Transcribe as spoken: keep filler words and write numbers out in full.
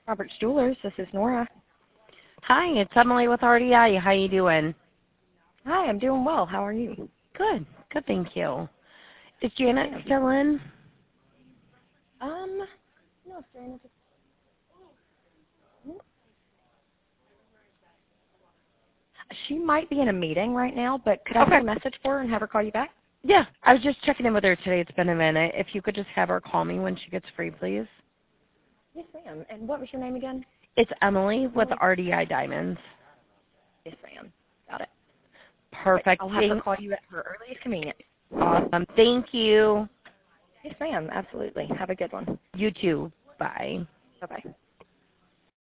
Roberts Jewelers. This is Nora. Hi, it's Emily with R D I. How you doing? Hi, I'm doing well. How are you? Good. Good, thank you. Is Janet Yeah. still in? Um, no, Janet just... She might be in a meeting right now, but could I Okay. take a message for her and have her call you back? Yeah, I was just checking in with her today. It's been a minute. If you could just have her call me when she gets free, please. Yes, ma'am. And what was your name again? It's Emily with Emily? R D I Diamonds. Yes, ma'am. Got it. Perfect. I'll have her Thanks. call you at her earliest convenience. Awesome. Thank you. Yes, ma'am. Absolutely. Have a good one. You too. Bye. Bye-bye.